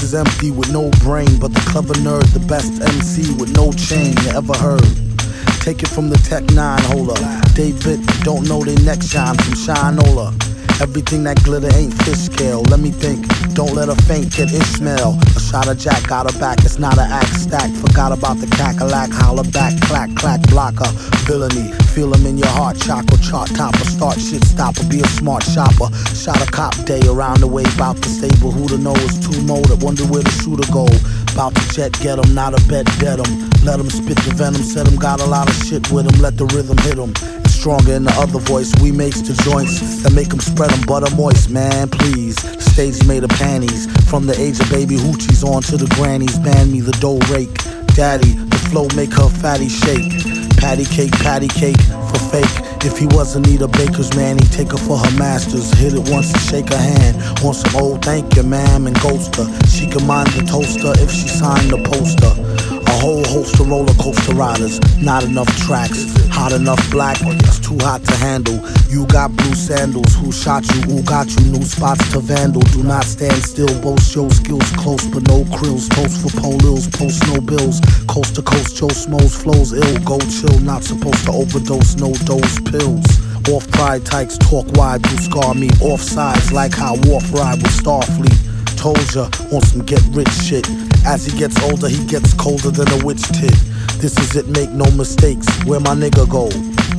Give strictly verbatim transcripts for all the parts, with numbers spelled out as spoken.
is empty with no brain, but the clever nerd, the best M C with no chain you ever heard. Take it from the Tech nine holder. David don't know they neck shine from Shinola. Everything that glitter ain't fish scale. Let me think, don't let her faint, get Ishmael. A shot of Jack, got her back, it's not an act stack. Forgot about the cackalack, holler back, clack, clack, blocker. Villainy, feel him in your heart, chakra, chart topper. Start shit stopper, be a smart shopper. Shot a cop day around the way, bout the stable. Who to know is two motive, wonder where the shooter go. Bout to jet, get him, not a bet, dead him. Let him spit the venom, said him, got a lot of shit with him. Let the rhythm hit him. Stronger in the other voice, we makes the joints that make them spread them butter moist, man, please. Stage made of panties, from the age of baby hoochies on to the grannies. Ban me the dough rake, daddy, the flow make her fatty shake. Patty cake, patty cake, for fake. If he wasn't need a baker's man, he'd take her for her masters. Hit it once and shake her hand. Want some old thank you, ma'am, and ghost her. She can mind the toaster if she signed the poster. A whole host of roller coaster riders, not enough tracks. Hot enough black, it's too hot to handle. You got blue sandals, who shot you, who got you? New spots to vandal, do not stand still. Boast your skills close, but no krills. Toast for polils, post no bills. Coast to coast, Joe Smoes flows ill. Go chill, not supposed to overdose, no dose pills. Off pride tykes, talk wide, do scar me. Off sides, like how Wharf ride with Starfleet. Told ya, on some get rich shit. As he gets older, he gets colder than a witch tit. This is it, make no mistakes. Where my nigga go?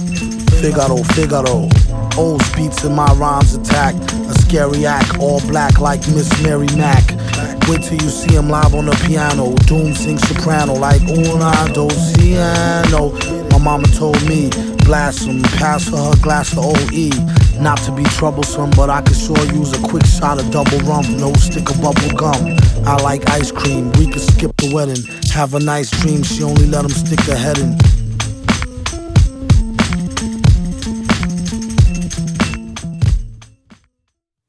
Figaro, Figaro. Old beats in my rhymes attack. A scary act, all black like Miss Mary Mack. Wait till you see him live on the piano. Doom sings soprano like una dos piano. My mama told me, blast him, pass her her glass of O E. Not to be troublesome, but I could sure use a quick shot of double rum. No stick of bubble gum. I like ice cream, we could skip the wedding. Have a nice dream, she only let him stick her head in.